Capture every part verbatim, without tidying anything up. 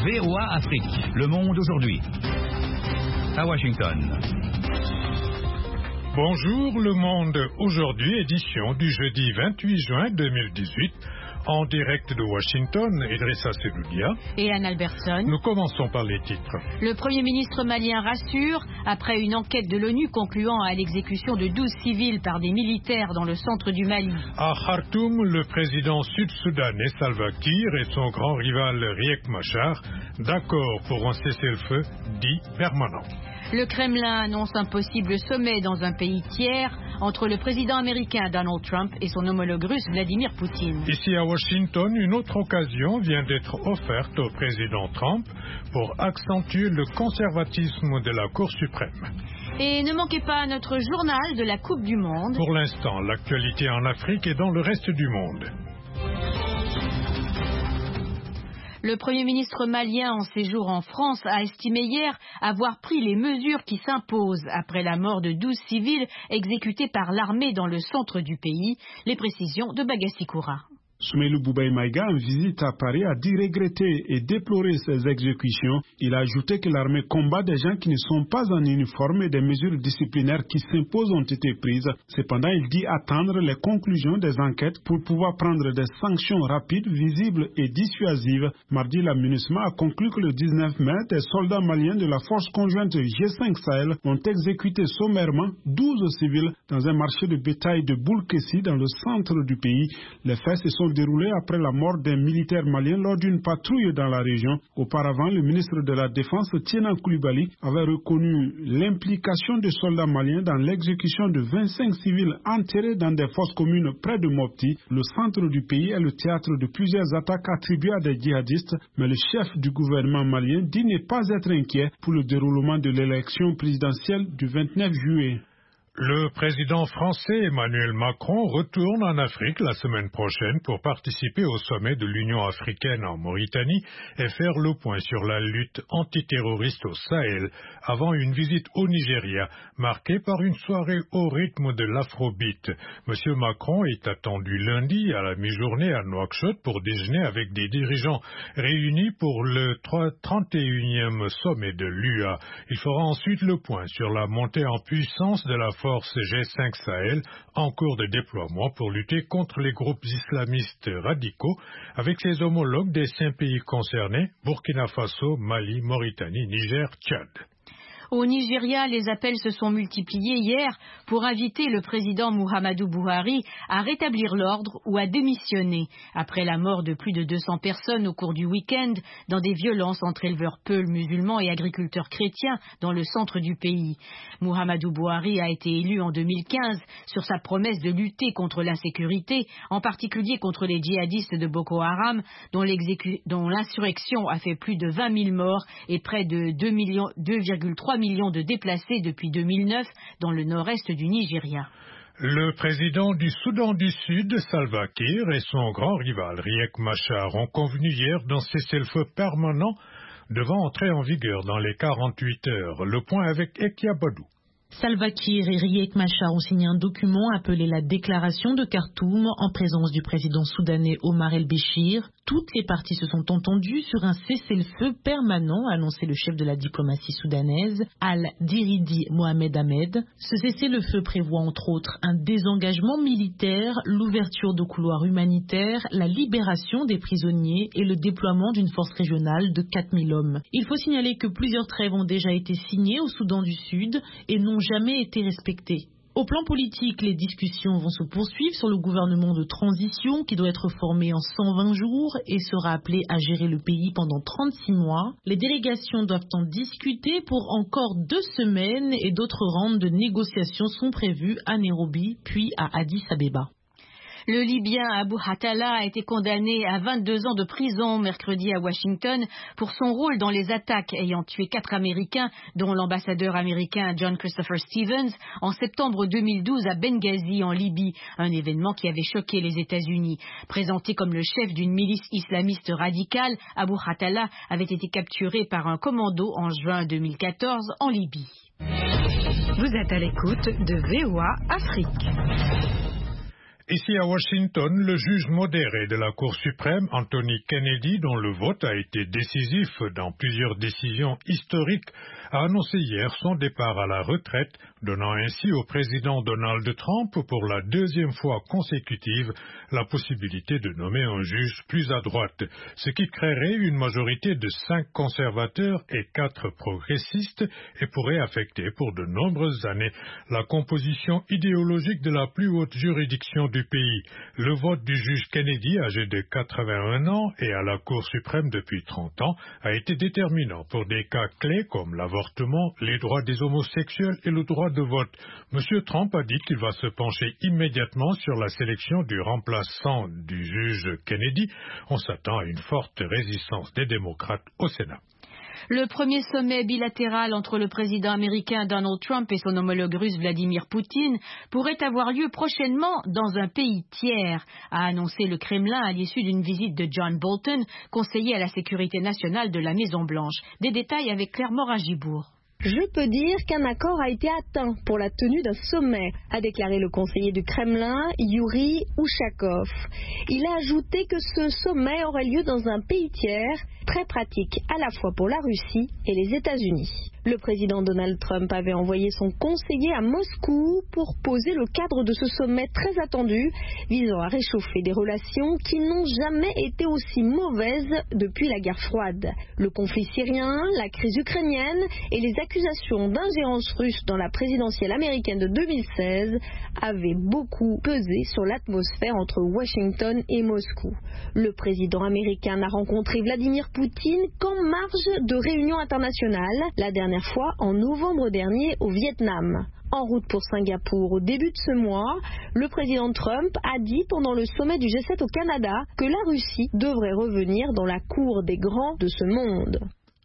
V O A Afrique, le monde aujourd'hui. À Washington. Bonjour, le monde aujourd'hui, édition du jeudi vingt-huit juin deux mille dix-huit. En direct de Washington, Idrissa Seloudia et Anne Albertson. Nous commençons par les titres. Le Premier ministre malien rassure, après une enquête de l'ONU concluant à l'exécution de douze civils par des militaires dans le centre du Mali. À Khartoum, le président sud-soudanais Salva Kiir et son grand rival Riek Machar, d'accord pour un cessez-le-feu dit permanent. Le Kremlin annonce un possible sommet dans un pays tiers entre le président américain Donald Trump et son homologue russe Vladimir Poutine. Ici à Washington, une autre occasion vient d'être offerte au président Trump pour accentuer le conservatisme de la Cour suprême. Et ne manquez pas notre journal de la Coupe du Monde. Pour l'instant, l'actualité en Afrique et dans le reste du monde. Le Premier ministre malien en séjour en France a estimé hier avoir pris les mesures qui s'imposent après la mort de douze civils exécutés par l'armée dans le centre du pays. Les précisions de Bagassi-Koura. Soumaïlou Boubaï Maïga, en visite à Paris, a dit regretter et déplorer ces exécutions. Il a ajouté que l'armée combat des gens qui ne sont pas en uniforme et des mesures disciplinaires qui s'imposent ont été prises. Cependant, il dit attendre les conclusions des enquêtes pour pouvoir prendre des sanctions rapides, visibles et dissuasives. Mardi, la MINUSMA a conclu que le dix-neuf mai, des soldats maliens de la force conjointe G cinq Sahel ont exécuté sommairement douze civils dans un marché de bétail de Boulkessi dans le centre du pays. Les faits se sont déroulé après la mort d'un militaire malien lors d'une patrouille dans la région. Auparavant, le ministre de la Défense, Tienan Koulibaly, avait reconnu l'implication des soldats maliens dans l'exécution de vingt-cinq civils enterrés dans des fosses communes près de Mopti. Le centre du pays est le théâtre de plusieurs attaques attribuées à des djihadistes, mais le chef du gouvernement malien dit ne pas être inquiet pour le déroulement de l'élection présidentielle du vingt-neuf juillet. Le président français Emmanuel Macron retourne en Afrique la semaine prochaine pour participer au sommet de l'Union africaine en Mauritanie et faire le point sur la lutte antiterroriste au Sahel avant une visite au Nigeria marquée par une soirée au rythme de l'afrobeat. Monsieur Macron est attendu lundi à la mi-journée à Nouakchott pour déjeuner avec des dirigeants réunis pour le trente et unième sommet de l'U A. Il fera ensuite le point sur la montée en puissance de la force G cinq Sahel en cours de déploiement pour lutter contre les groupes islamistes radicaux avec ses homologues des cinq pays concernés, Burkina Faso, Mali, Mauritanie, Niger, Tchad. Au Nigeria, les appels se sont multipliés hier pour inviter le président Muhammadu Buhari à rétablir l'ordre ou à démissionner après la mort de plus de deux cents personnes au cours du week-end dans des violences entre éleveurs peuls musulmans et agriculteurs chrétiens dans le centre du pays. Muhammadu Buhari a été élu en deux mille quinze sur sa promesse de lutter contre l'insécurité, en particulier contre les djihadistes de Boko Haram, dont, dont l'insurrection a fait plus de vingt mille morts et près de deux virgule trois millions de déplacés depuis deux mille neuf dans le nord-est du Nigeria. Le président du Soudan du Sud, Salva Kiir, et son grand rival, Riek Machar, ont convenu hier d'un cessez-le-feu permanent devant entrer en vigueur dans les quarante-huit heures. Le point avec Ekia Badou. Salva Kiir et Riek Machar ont signé un document appelé la déclaration de Khartoum en présence du président soudanais Omar el-Béchir. Toutes les parties se sont entendues sur un cessez-le-feu permanent, a annoncé le chef de la diplomatie soudanaise, Al-Diridi Mohamed Ahmed. Ce cessez-le-feu prévoit entre autres un désengagement militaire, l'ouverture de couloirs humanitaires, la libération des prisonniers et le déploiement d'une force régionale de quatre mille hommes. Il faut signaler que plusieurs trêves ont déjà été signées au Soudan du Sud et n'ont jamais été respectées. Au plan politique, les discussions vont se poursuivre sur le gouvernement de transition qui doit être formé en cent vingt jours et sera appelé à gérer le pays pendant trente-six mois. Les délégations doivent en discuter pour encore deux semaines et d'autres rounds de négociations sont prévues à Nairobi puis à Addis Abeba. Le Libyen Abu Hatala a été condamné à vingt-deux ans de prison mercredi à Washington pour son rôle dans les attaques ayant tué quatre Américains, dont l'ambassadeur américain John Christopher Stevens, en septembre deux mille douze à Benghazi en Libye, un événement qui avait choqué les États-Unis. Présenté comme le chef d'une milice islamiste radicale, Abu Hatala avait été capturé par un commando en juin deux mille quatorze en Libye. Vous êtes à l'écoute de V O A Afrique. Ici à Washington, le juge modéré de la Cour suprême, Anthony Kennedy, dont le vote a été décisif dans plusieurs décisions historiques, a annoncé hier son départ à la retraite, donnant ainsi au président Donald Trump pour la deuxième fois consécutive la possibilité de nommer un juge plus à droite, ce qui créerait une majorité de cinq conservateurs et quatre progressistes et pourrait affecter pour de nombreuses années la composition idéologique de la plus haute juridiction du pays. Le vote du juge Kennedy, âgé de quatre-vingt-un ans et à la Cour suprême depuis trente ans, a été déterminant pour des cas clés comme l'avortement, les droits des homosexuels et le droit de vote. M. Trump a dit qu'il va se pencher immédiatement sur la sélection du remplaçant du juge Kennedy. On s'attend à une forte résistance des démocrates au Sénat. Le premier sommet bilatéral entre le président américain Donald Trump et son homologue russe Vladimir Poutine pourrait avoir lieu prochainement dans un pays tiers, a annoncé le Kremlin à l'issue d'une visite de John Bolton, conseiller à la sécurité nationale de la Maison-Blanche. Des détails avec Claire Morin-Gibourg. Je peux dire qu'un accord a été atteint pour la tenue d'un sommet, a déclaré le conseiller du Kremlin, Yuri Ushakov. Il a ajouté que ce sommet aurait lieu dans un pays tiers, très pratique à la fois pour la Russie et les États-Unis. Le président Donald Trump avait envoyé son conseiller à Moscou pour poser le cadre de ce sommet très attendu, visant à réchauffer des relations qui n'ont jamais été aussi mauvaises depuis la guerre froide. Le conflit syrien, la crise ukrainienne et les accusations d'ingérence russe dans la présidentielle américaine de deux mille seize avaient beaucoup pesé sur l'atmosphère entre Washington et Moscou. Le président américain n'a rencontré Vladimir Poutine qu'en marge de réunions internationales, la dernière fois en novembre dernier au Vietnam. En route pour Singapour au début de ce mois, le président Trump a dit pendant le sommet du G sept au Canada que la Russie devrait revenir dans la cour des grands de ce monde.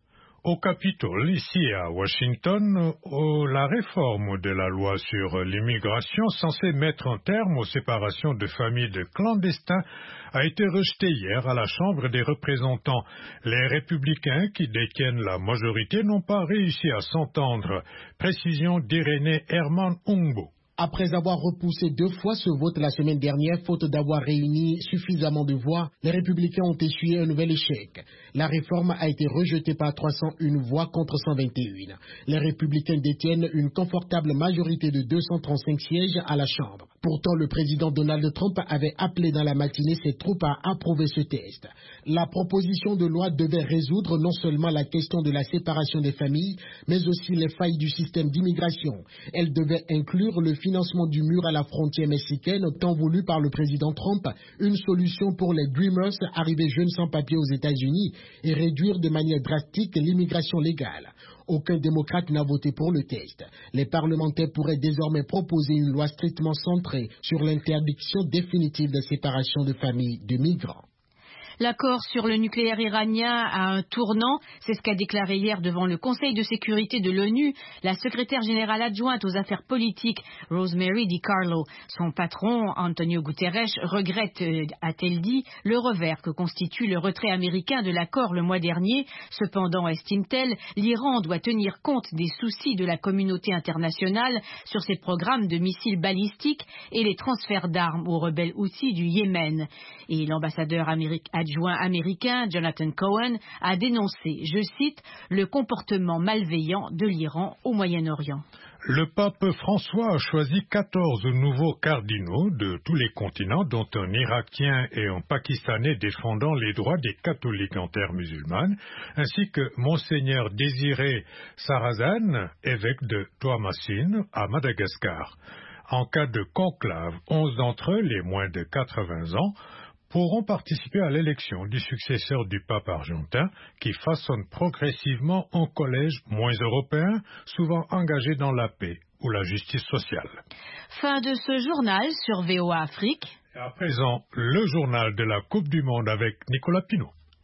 Au Capitole, ici à Washington, la réforme de la loi sur l'immigration censée mettre un terme aux séparations de familles de clandestins a été rejetée hier à la Chambre des représentants. Les républicains qui détiennent la majorité n'ont pas réussi à s'entendre. Précision d'Irénée Herman Ungbo. Après avoir repoussé deux fois ce vote la semaine dernière, faute d'avoir réuni suffisamment de voix, les républicains ont essuyé un nouvel échec. La réforme a été rejetée par trois cent une voix contre cent vingt et un. Les républicains détiennent une confortable majorité de deux cent trente-cinq sièges à la Chambre. Pourtant, le président Donald Trump avait appelé dans la matinée ses troupes à approuver ce test. La proposition de loi devait résoudre non seulement la question de la séparation des familles, mais aussi les failles du système d'immigration. Elle devait inclure le financement du mur à la frontière mexicaine tant voulu par le président Trump, une solution pour les Dreamers arrivés jeunes sans papier aux États-Unis et réduire de manière drastique l'immigration légale. Aucun démocrate n'a voté pour le test. Les parlementaires pourraient désormais proposer une loi strictement centrée sur l'interdiction définitive de séparation de familles de migrants. L'accord sur le nucléaire iranien a un tournant, c'est ce qu'a déclaré hier devant le Conseil de sécurité de l'ONU la secrétaire générale adjointe aux affaires politiques Rosemary DiCarlo. Son patron, Antonio Guterres, regrette, a-t-elle dit, le revers que constitue le retrait américain de l'accord le mois dernier. Cependant, estime-t-elle, l'Iran doit tenir compte des soucis de la communauté internationale sur ses programmes de missiles balistiques et les transferts d'armes aux rebelles Houthis du Yémen. Et l'ambassadeur américain adjoint américain Jonathan Cohen a dénoncé, je cite, le comportement malveillant de l'Iran au Moyen-Orient. Le pape François a choisi quatorze nouveaux cardinaux de tous les continents, dont un Irakien et un Pakistanais défendant les droits des catholiques en terre musulmane, ainsi que Monseigneur Désiré Sarrazin, évêque de Toamasine à Madagascar. En cas de conclave, onze d'entre eux, les moins de quatre-vingts ans, pourront participer à l'élection du successeur du pape argentin qui façonne progressivement un collège moins européen, souvent engagé dans la paix ou la justice sociale. Fin de ce journal sur V O A Afrique. Et à présent, le journal de la Coupe du Monde avec Nicolas Pinault.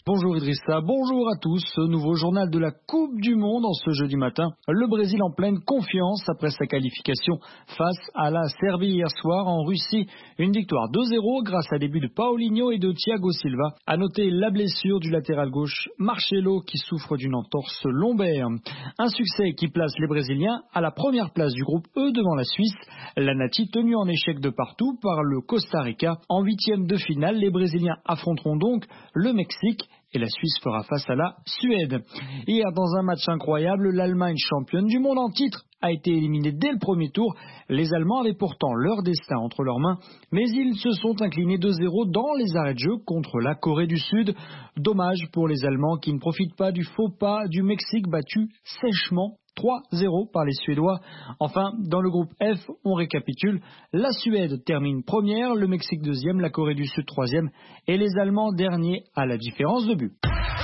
Bonjour Idrissa, bonjour à tous. Ce nouveau journal de la Coupe du Monde en ce jeudi matin. Le Brésil en pleine confiance après sa qualification face à la Serbie hier soir en Russie. Une victoire deux zéro grâce à des buts de Paulinho et de Thiago Silva. À noter la blessure du latéral gauche Marcelo qui souffre d'une entorse lombaire. Un succès qui place les Brésiliens à la première place du groupe E devant la Suisse. La Nati tenue en échec de partout par le Costa Rica. En huitième de finale, les Brésiliens affronteront donc le Mexique. Et la Suisse fera face à la Suède. Hier, dans un match incroyable, l'Allemagne, championne du monde en titre, a été éliminée dès le premier tour. Les Allemands avaient pourtant leur destin entre leurs mains, mais ils se sont inclinés deux zéro dans les arrêts de jeu contre la Corée du Sud. Dommage pour les Allemands qui ne profitent pas du faux pas du Mexique battu sèchement trois zéro par les Suédois. Enfin, dans le groupe F, on récapitule. La Suède termine première, le Mexique deuxième, la Corée du Sud troisième et les Allemands derniers à la différence de but.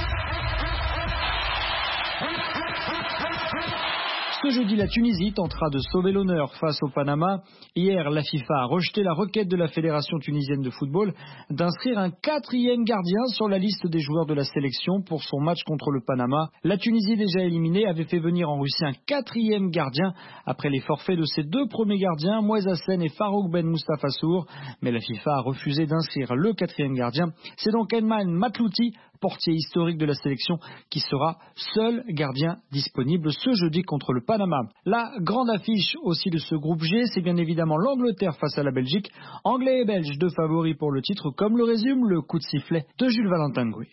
Ce jeudi, la Tunisie tentera de sauver l'honneur face au Panama. Hier, la FIFA a rejeté la requête de la Fédération tunisienne de football d'inscrire un quatrième gardien sur la liste des joueurs de la sélection pour son match contre le Panama. La Tunisie, déjà éliminée, avait fait venir en Russie un quatrième gardien après les forfaits de ses deux premiers gardiens, Moïse Hassen et Farouk Ben Moustapha-Sour. Mais la FIFA a refusé d'inscrire le quatrième gardien. C'est donc Edman Matlouti, portier historique de la sélection, qui sera seul gardien disponible ce jeudi contre le Panama. La grande affiche aussi de ce groupe G, c'est bien évidemment l'Angleterre face à la Belgique. Anglais et Belges, deux favoris pour le titre, comme le résume le coup de sifflet de Jules Valentin Gouy.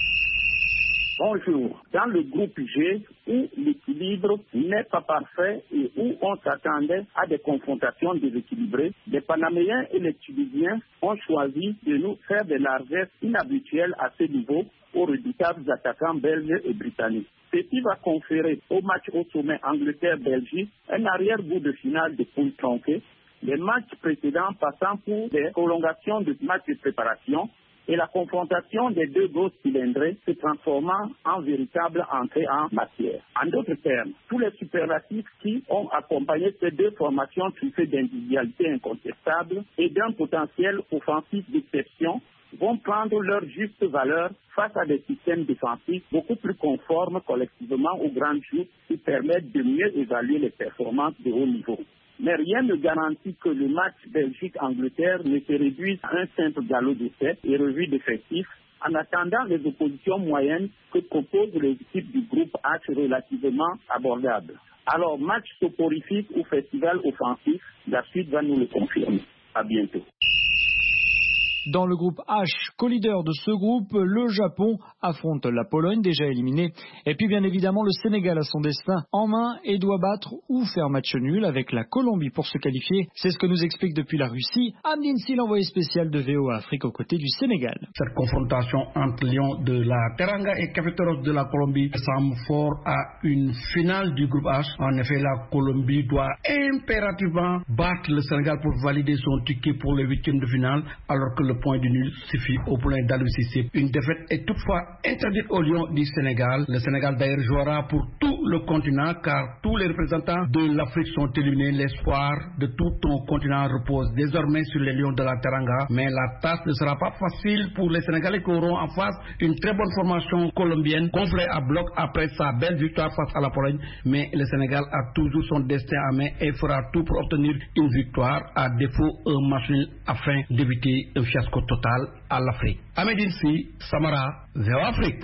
Bonjour. Dans le groupe G, où l'équilibre n'est pas parfait et où on s'attendait à des confrontations déséquilibrées, les Panaméens et les Tunisiens ont choisi de nous faire des largesses inhabituelles à ce niveau aux redoutables attaquants belges et britanniques. Ceci va conférer au match au sommet Angleterre-Belgique un arrière-goût de finale de poule tronquée, les matchs précédents passant pour des prolongations de matchs de préparation et la confrontation des deux grosses cylindrées se transformant en véritable entrée en matière. En d'autres termes, tous les superlatifs qui ont accompagné ces deux formations truffées d'individualités incontestables et d'un potentiel offensif d'exception vont prendre leur juste valeur face à des systèmes défensifs beaucoup plus conformes collectivement aux grandes joutes qui permettent de mieux évaluer les performances de haut niveau. Mais rien ne garantit que le match Belgique-Angleterre ne se réduise à un simple galop d'essai et revue d'effectifs en attendant les oppositions moyennes que proposent les équipes du groupe H relativement abordables. Alors, match soporifique ou festival offensif, la suite va nous le confirmer. À bientôt. Dans le groupe H, co-leader de ce groupe, le Japon affronte la Pologne, déjà éliminée. Et puis bien évidemment, le Sénégal a son destin en main et doit battre ou faire match nul avec la Colombie pour se qualifier. C'est ce que nous explique depuis la Russie Amdine Sy, l'envoyé spécial de V O A Afrique aux côtés du Sénégal. Cette confrontation entre Lions de la Teranga et Cafeteros de la Colombie semble fort à une finale du groupe H. En effet, la Colombie doit impérativement battre le Sénégal pour valider son ticket pour les huitièmes de finale, alors que le point du nul suffit au poulain d'Aliou Cissé. Une défaite est toutefois interdite aux Lions du Sénégal. Le Sénégal d'ailleurs jouera pour tout le continent car tous les représentants de l'Afrique sont éliminés. L'espoir de tout ton continent repose désormais sur les Lions de la Teranga. Mais la tâche ne sera pas facile pour les Sénégalais qui auront en face une très bonne formation colombienne, gonflée à bloc après sa belle victoire face à la Pologne. Mais le Sénégal a toujours son destin à main et fera tout pour obtenir une victoire, à défaut un match nul afin d'éviter un fiasco total à l'Afrique. Amedine Sy, Samara, V O A Afrique.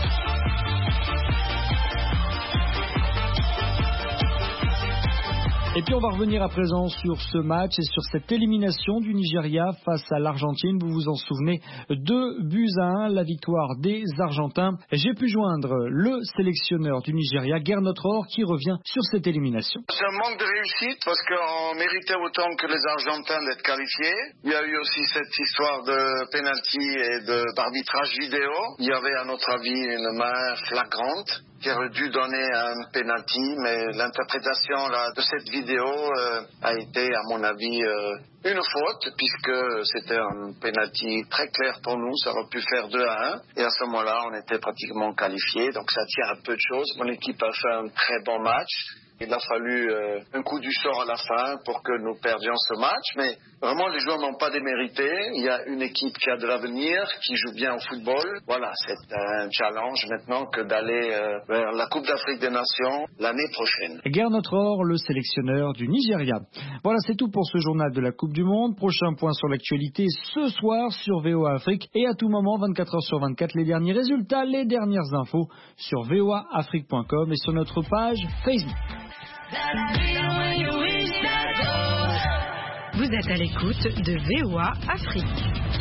Et puis on va revenir à présent sur ce match et sur cette élimination du Nigeria face à l'Argentine. Vous vous en souvenez, deux buts à un, la victoire des Argentins. J'ai pu joindre le sélectionneur du Nigeria, Gernot Rohr, qui revient sur cette élimination. C'est un manque de réussite parce qu'on méritait autant que les Argentins d'être qualifiés. Il y a eu aussi cette histoire de penalty et de, d'arbitrage vidéo. Il y avait à notre avis une main flagrante qui aurait dû donner un penalty, mais l'interprétation là, de cette vidéo euh, a été, à mon avis, euh, une faute, puisque c'était un penalty très clair pour nous, ça aurait pu faire deux à un, et à ce moment-là, on était pratiquement qualifiés, donc ça tient un peu de choses. Mon équipe a fait un très bon match, Il a fallu euh, un coup du sort à la fin pour que nous perdions ce match, mais vraiment les joueurs n'ont pas démérité. Il y a une équipe qui a de l'avenir, qui joue bien au football. Voilà, c'est un challenge maintenant que d'aller euh, vers la Coupe d'Afrique des Nations l'année prochaine. Gernot Rohr, le sélectionneur du Nigeria. Voilà, c'est tout pour ce journal de la Coupe du Monde. Prochain point sur l'actualité ce soir sur V O A Afrique et à tout moment, vingt-quatre heures sur vingt-quatre, les derniers résultats, les dernières infos sur v o a afrique point com et sur notre page Facebook. Vous êtes à l'écoute de V O A Afrique.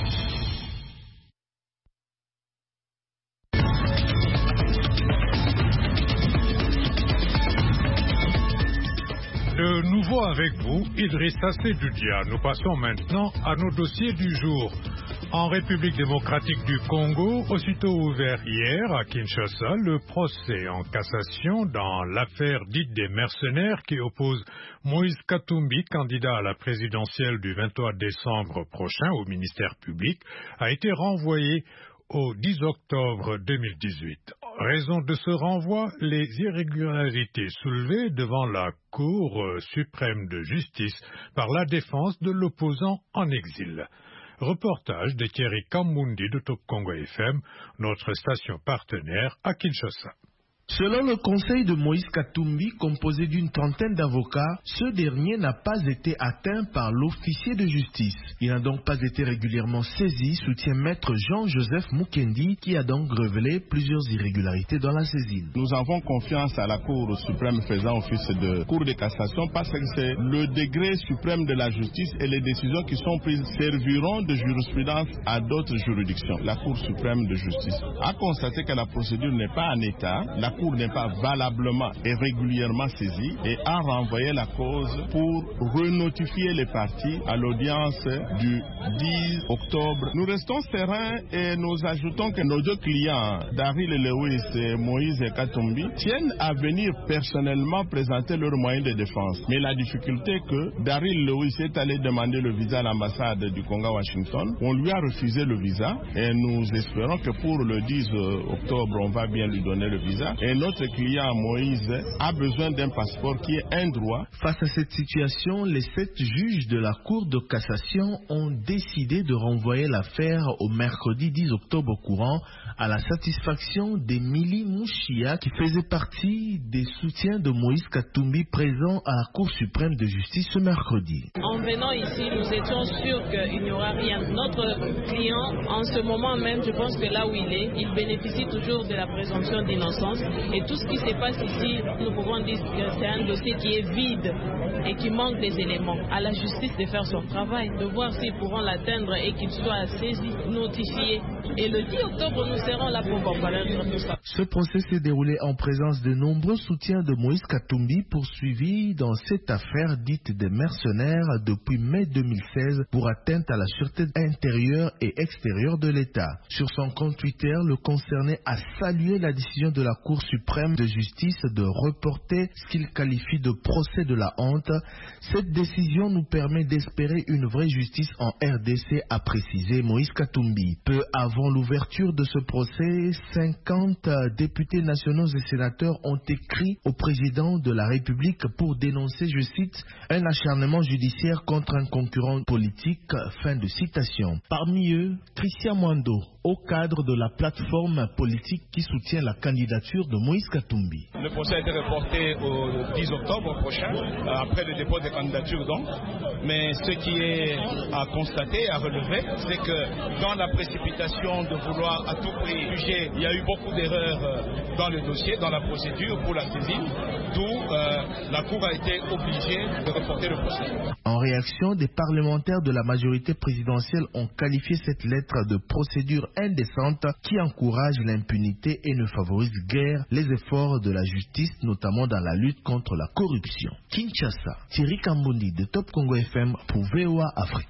De nouveau avec vous, Idrissa Seydoudia. Nous passons maintenant à nos dossiers du jour. En République démocratique du Congo, aussitôt ouvert hier à Kinshasa, le procès en cassation dans l'affaire dite des mercenaires qui oppose Moïse Katumbi, candidat à la présidentielle du vingt-trois décembre prochain au ministère public, a été renvoyé au dix octobre deux mille dix-huit. Raison de ce renvoi, les irrégularités soulevées devant la Cour suprême de justice par la défense de l'opposant en exil. Reportage de Thierry Kambundi de Top Congo F M, notre station partenaire à Kinshasa. Selon le conseil de Moïse Katumbi, composé d'une trentaine d'avocats, ce dernier n'a pas été atteint par l'officier de justice. Il n'a donc pas été régulièrement saisi, soutient maître Jean-Joseph Mukendi, qui a donc révélé plusieurs irrégularités dans la saisine. Nous avons confiance à la Cour suprême faisant office de Cour de cassation parce que c'est le degré suprême de la justice et les décisions qui sont prises serviront de jurisprudence à d'autres juridictions. La Cour suprême de justice a constaté que la procédure n'est pas en état, la La Cour n'est pas valablement et régulièrement saisie et a renvoyé la cause pour renotifier les parties à l'audience du dix octobre. Nous restons sereins et nous ajoutons que nos deux clients, Daryl Lewis et Moïse Katumbi, tiennent à venir personnellement présenter leurs moyens de défense. Mais la difficulté est que Daryl Lewis est allé demander le visa à l'ambassade du Congo à Washington. On lui a refusé le visa et nous espérons que pour le dix octobre, on va bien lui donner le visa. Et notre client Moïse a besoin d'un passeport qui est un droit. Face à cette situation, les sept juges de la Cour de cassation ont décidé de renvoyer l'affaire au mercredi dix octobre courant à la satisfaction d'Emily Mouchia qui faisait partie des soutiens de Moïse Katumbi présents à la Cour suprême de justice ce mercredi. En venant ici, nous étions sûrs qu'il n'y aura rien. Notre client, en ce moment même, je pense que là où il est, il bénéficie toujours de la présomption d'innocence. Et tout ce qui se passe ici, nous pouvons dire que c'est un dossier qui est vide et qui manque des éléments. À la justice de faire son travail, de voir s'ils pourront l'atteindre et qu'il soit saisi, notifié. Et le dix octobre, nous serons là pour parler de tout ça. Ce procès s'est déroulé en présence de nombreux soutiens de Moïse Katumbi poursuivis dans cette affaire dite des mercenaires depuis mai deux mille seize pour atteinte à la sûreté intérieure et extérieure de l'État. Sur son compte Twitter, le concerné a salué la décision de la Cour suprême de justice de reporter ce qu'il qualifie de procès de la honte. Cette décision nous permet d'espérer une vraie justice en R D C, a précisé Moïse Katumbi. Peu avant l'ouverture de ce procès, cinquante députés nationaux et sénateurs ont écrit au président de la République pour dénoncer, je cite, un acharnement judiciaire contre un concurrent politique, fin de citation. Parmi eux, Christian Mwando, au cadre de la plateforme politique qui soutient la candidature de Moïse Katumbi. Le procès a été reporté au dix octobre prochain, après le dépôt des candidatures donc. Mais ce qui est à constater, à relever, c'est que dans la précipitation de vouloir à tout prix juger, il y a eu beaucoup d'erreurs dans le dossier, dans la procédure pour la saisine, d'où euh, la Cour a été obligée de reporter le procès. En réaction, des parlementaires de la majorité présidentielle ont qualifié cette lettre de procédure indécente qui encourage l'impunité et ne favorise guère les efforts de la justice, notamment dans la lutte contre la corruption. Kinshasa, Thierry Kambundi de Top Congo F M pour V O A Afrique.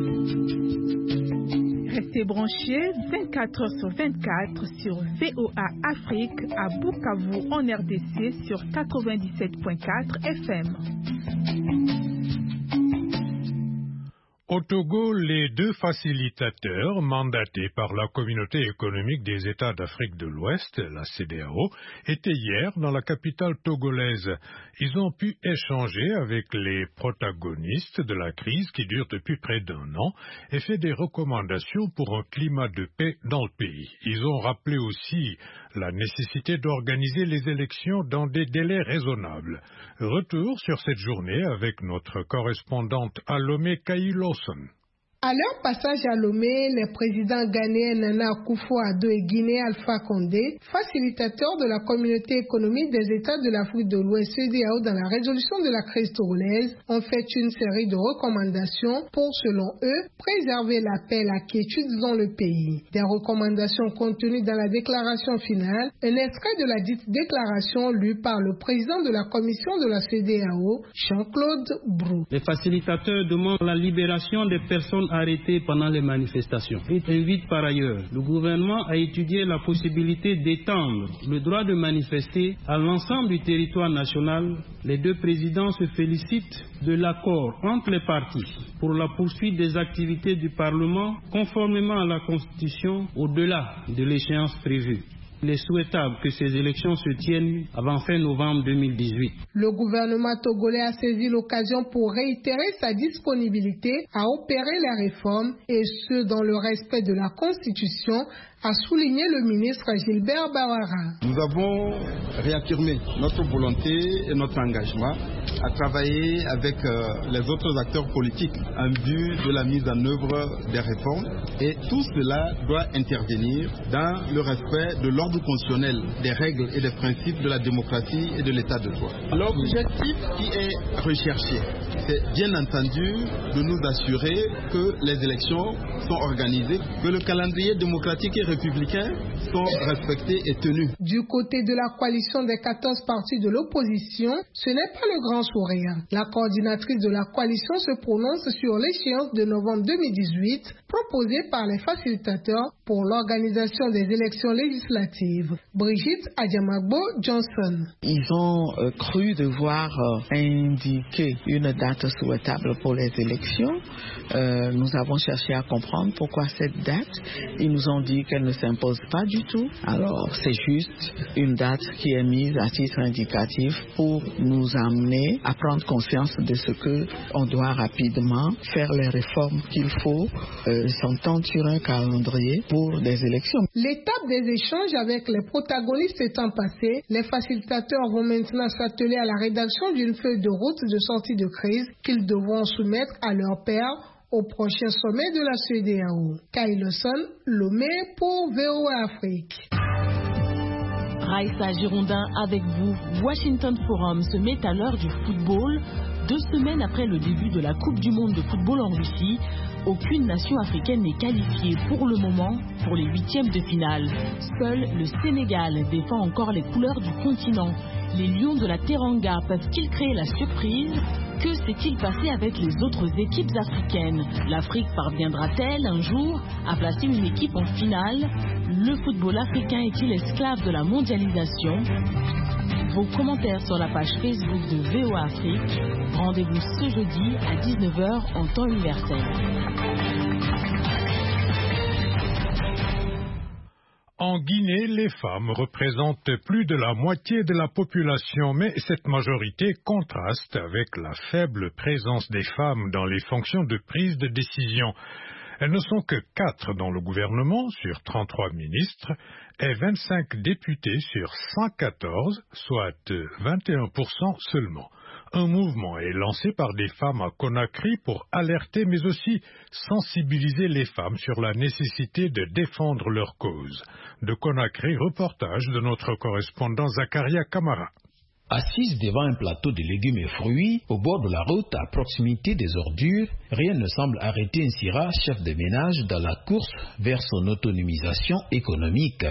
Restez branchés vingt-quatre heures sur vingt-quatre sur V O A Afrique à Bukavu en R D C sur quatre-vingt-dix-sept virgule quatre F M. Au Togo, les deux facilitateurs mandatés par la Communauté économique des États d'Afrique de l'Ouest, la C E D E A O, étaient hier dans la capitale togolaise. Ils ont pu échanger avec les protagonistes de la crise qui dure depuis près d'un an et fait des recommandations pour un climat de paix dans le pays. Ils ont rappelé aussi la nécessité d'organiser les élections dans des délais raisonnables. Retour sur cette journée avec notre correspondante à Lomé, Kaï Lawson. À leur passage à Lomé, les présidents ghanéens Nana Akufo-Addo et guinéen Alpha Condé, facilitateurs de la Communauté économique des États de l'Afrique de l'Ouest C E D E A O dans la résolution de la crise togolaise, ont fait une série de recommandations pour, selon eux, préserver la paix et la quiétude dans le pays. Des recommandations contenues dans la déclaration finale, un extrait de la dite déclaration lu par le président de la commission de la C E D E A O, Jean-Claude Brou. Les facilitateurs demandent la libération des personnes arrêtés pendant les manifestations. Il invite par ailleurs le gouvernement à étudier la possibilité d'étendre le droit de manifester à l'ensemble du territoire national. Les deux présidents se félicitent de l'accord entre les partis pour la poursuite des activités du Parlement conformément à la Constitution au-delà de l'échéance prévue. Il est souhaitable que ces élections se tiennent avant fin novembre deux mille dix-huit. Le gouvernement togolais a saisi l'occasion pour réitérer sa disponibilité à opérer les réformes et ce dans le respect de la Constitution, a souligné le ministre Gilbert Bawara. Nous avons réaffirmé notre volonté et notre engagement à travailler avec euh, les autres acteurs politiques en vue de la mise en œuvre des réformes et tout cela doit intervenir dans le respect de l'ordre constitutionnel, des règles et des principes de la démocratie et de l'état de droit. L'objectif qui est recherché, c'est bien entendu de nous assurer que les élections sont organisées, que le calendrier démocratique et républicains sont respectés et tenus. Du côté de la coalition des quatorze partis de l'opposition, ce n'est pas le grand sourire. La coordinatrice de la coalition se prononce sur l'échéance de novembre deux mille dix-huit proposée par les facilitateurs pour l'organisation des élections législatives. Brigitte Adjamagbo Johnson. Ils ont euh, cru devoir euh, indiquer une date souhaitable pour les élections. Euh, nous avons cherché à comprendre pourquoi cette date. Ils nous ont dit qu'elle ne s'impose pas du tout. Alors, c'est juste une date qui est mise à titre indicatif pour nous amener à prendre conscience de ce que on doit rapidement faire les réformes qu'il faut, euh, s'entendre sur un calendrier pour des élections. L'étape des échanges avec les protagonistes étant passée, les facilitateurs vont maintenant s'atteler à la rédaction d'une feuille de route de sortie de crise qu'ils devront soumettre à leur pairs au prochain sommet de la C E D E A O. Kaï Lawson, Lomé pour V O A Afrique. Raïssa Girondin avec vous. Washington Forum se met à l'heure du football. Deux semaines après le début de la Coupe du Monde de football en Russie, aucune nation africaine n'est qualifiée pour le moment pour les huitièmes de finale. Seul le Sénégal défend encore les couleurs du continent. Les Lions de la Teranga peuvent-ils créer la surprise? Que s'est-il passé avec les autres équipes africaines? L'Afrique parviendra-t-elle un jour à placer une équipe en finale? Le football africain est-il esclave de la mondialisation? Vos commentaires sur la page Facebook de V O A Afrique. Rendez-vous ce jeudi à dix-neuf heures en temps universel. En Guinée, les femmes représentent plus de la moitié de la population, mais cette majorité contraste avec la faible présence des femmes dans les fonctions de prise de décision. Elles ne sont que quatre dans le gouvernement sur trente-trois ministres et vingt-cinq députés sur cent quatorze, soit vingt et un pour cent seulement. Un mouvement est lancé par des femmes à Conakry pour alerter mais aussi sensibiliser les femmes sur la nécessité de défendre leur cause. De Conakry, reportage de notre correspondant Zakaria Kamara. Assise devant un plateau de légumes et fruits, au bord de la route, à proximité des ordures, rien ne semble arrêter Nsira, chef de ménage, dans la course vers son autonomisation économique.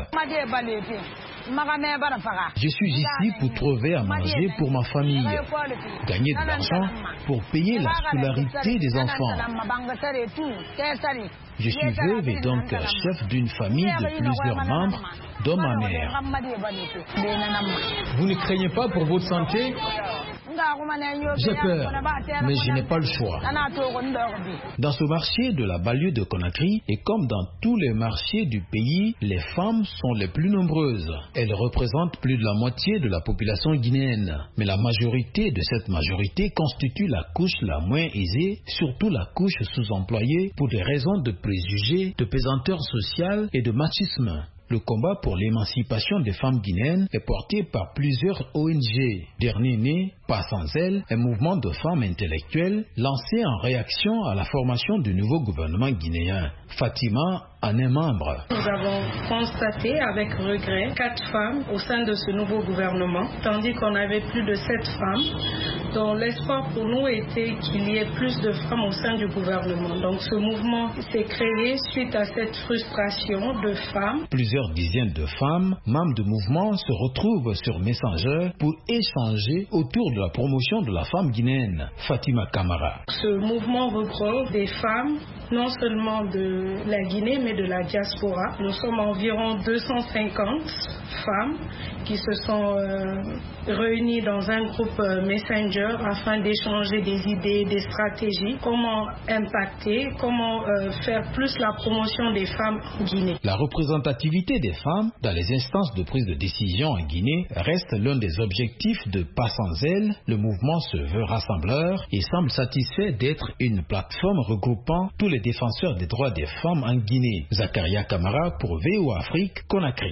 Je suis ici pour trouver à manger pour ma famille, gagner de l'argent pour payer la scolarité des enfants. Je suis veuve et donc chef d'une famille de plusieurs membres, dont ma mère. Vous ne craignez pas pour votre santé? J'ai peur, mais je n'ai pas le choix. Dans ce marché de la banlieue de Conakry, et comme dans tous les marchés du pays, les femmes sont les plus nombreuses. Elles représentent plus de la moitié de la population guinéenne. Mais la majorité de cette majorité constitue la couche la moins aisée, surtout la couche sous-employée pour des raisons de préjugés, de pesanteur sociale et de machisme. Le combat pour l'émancipation des femmes guinéennes est porté par plusieurs O N G. Dernier né, Pas sans elle, un mouvement de femmes intellectuelles lancé en réaction à la formation du nouveau gouvernement guinéen. Fatima en est membre. Nous avons constaté avec regret quatre femmes au sein de ce nouveau gouvernement, tandis qu'on avait plus de sept femmes, dont l'espoir pour nous était qu'il y ait plus de femmes au sein du gouvernement. Donc ce mouvement s'est créé suite à cette frustration de femmes. Plusieurs dizaines de femmes, membres du mouvement, se retrouvent sur Messenger pour échanger autour de la promotion de la femme guinéenne. Fatima Kamara. Ce mouvement regroupe des femmes, non seulement de la Guinée, mais de la diaspora. Nous sommes environ deux cent cinquante femmes qui se sont euh, réunies dans un groupe euh, Messenger afin d'échanger des idées, des stratégies, comment impacter, comment euh, faire plus la promotion des femmes en Guinée. La représentativité des femmes dans les instances de prise de décision en Guinée reste l'un des objectifs de Pas sans elle. Le mouvement se veut rassembleur et semble satisfait d'être une plateforme regroupant tous les défenseurs des droits des femmes en Guinée. Zakaria Kamara pour V O A Afrique, Conakry.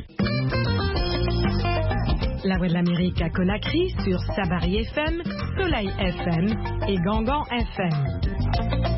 La Voix de l'Amérique à Conakry sur Sabari F M, Soleil F M et Gangan F M.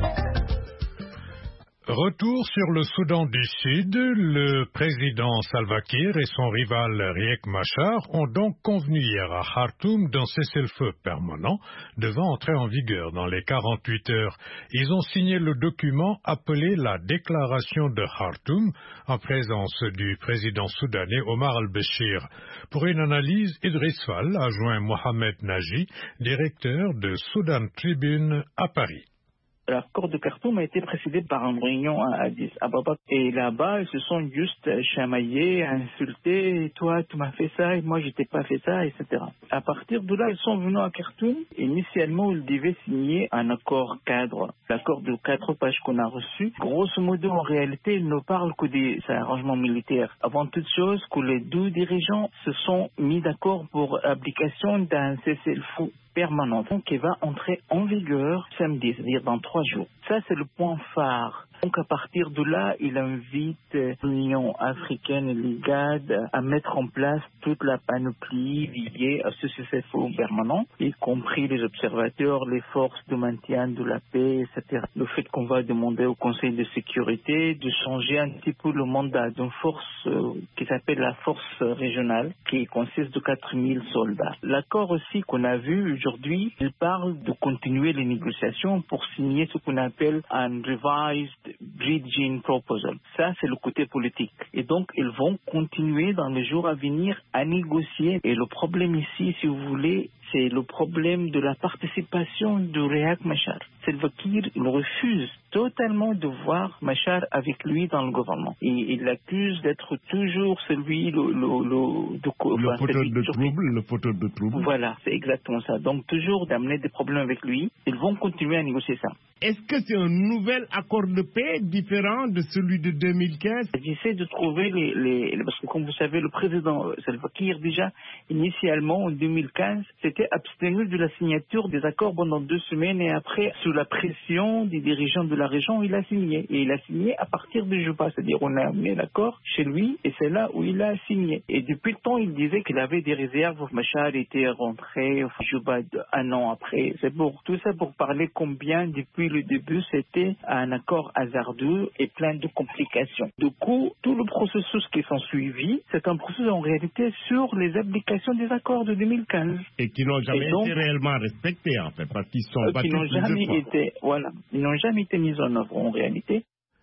Retour sur le Soudan du Sud, le président Salva Kiir et son rival Riek Machar ont donc convenu hier à Khartoum d'un cessez-le-feu permanent devant entrer en vigueur dans les quarante-huit heures. Ils ont signé le document appelé la déclaration de Khartoum en présence du président soudanais Omar al-Béchir. Pour une analyse, Idriss Fall a joint Mohamed Naji, directeur de Sudan Tribune à Paris. L'accord de Khartoum a été précédé par une réunion à Addis Ababa. Et là-bas, ils se sont juste chamaillés, insultés. Toi, tu m'as fait ça et moi, je t'ai pas fait ça, et cetera. À partir de là, ils sont venus à Khartoum. Initialement, ils devaient signer un accord cadre. L'accord de quatre pages qu'on a reçu. Grosso modo, en réalité, il ne parle que des arrangements militaires. Avant toute chose, que les deux dirigeants se sont mis d'accord pour l'application d'un cessez-le-feu permanent qui va entrer en vigueur samedi, c'est-à-dire dans trois jours. Ça, c'est le point phare. Donc, à partir de là, il invite l'Union africaine et l'IGAD à mettre en place toute la panoplie liée à ce cessez-le-feu permanent, y compris les observateurs, les forces de maintien de la paix, et cetera. Le fait qu'on va demander au Conseil de sécurité de changer un petit peu le mandat d'une force euh, qui s'appelle la force régionale, qui consiste de quatre mille soldats. L'accord aussi qu'on a vu aujourd'hui, il parle de continuer les négociations pour signer ce qu'on appelle un revised bridging proposal. Ça, c'est le côté politique. Et donc, ils vont continuer dans les jours à venir à négocier. Et le problème ici, si vous voulez, c'est le problème de la participation de Riek Machar. Salva Kiir, il refuse totalement de voir Machar avec lui dans le gouvernement. Et il l'accuse d'être toujours celui, le, le, le, de, le enfin, poteur celui de sur... trouble, le poteur de trouble. Voilà, c'est exactement ça. Donc, toujours d'amener des problèmes avec lui. Ils vont continuer à négocier ça. Est-ce que c'est un nouvel accord de paix différent de celui de deux mille quinze? J'essaie de trouver les, les... Parce que, comme vous savez, le président Salva Kiir, déjà, initialement, en deux mille quinze, s'était abstenu de la signature des accords pendant deux semaines et après, sous la pression des dirigeants de la région, il a signé. Et il a signé à partir de Juba. C'est-à-dire, on a amené l'accord chez lui et c'est là où il a signé. Et depuis le temps, il disait qu'il avait des réserves. Machar était rentré à Juba un an après. C'est pour tout ça pour parler combien, depuis le début, c'était un accord hasardeux et plein de complications. Du coup, tout le processus qui s'en suivi, c'est un processus en réalité sur les applications des accords de deux mille quinze. Et qui n'ont jamais donc, été réellement respectés, en fait, parce qu'ils sont euh, battus qui n'ont jamais fois. été, voilà, ils n'ont jamais été mis en œuvre en réalité.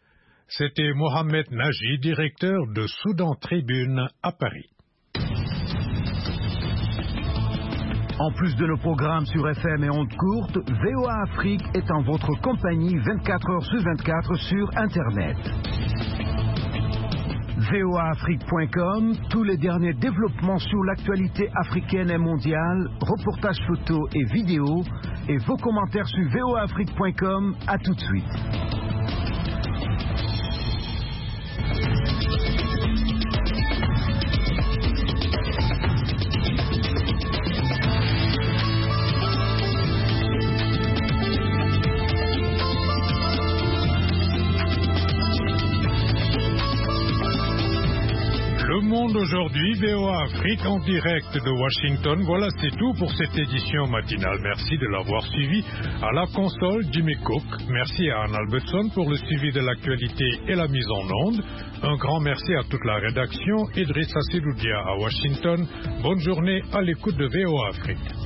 C'était Mohamed Naji, directeur de Soudan Tribune à Paris. En plus de nos programmes sur F M et ondes courtes, V O A Afrique est en votre compagnie vingt-quatre heures sur vingt-quatre sur Internet. V O A Afrique point com, tous les derniers développements sur l'actualité africaine et mondiale, reportages photos et vidéos, et vos commentaires sur V O A Afrique point com. À tout de suite. Aujourd'hui, V O A Afrique en direct de Washington. Voilà, c'est tout pour cette édition matinale. Merci de l'avoir suivi. À la console, Jimmy Cook. Merci à Anne Albertson pour le suivi de l'actualité et la mise en onde. Un grand merci à toute la rédaction. Idrissa Sidoudia à Washington. Bonne journée à l'écoute de V O A Afrique.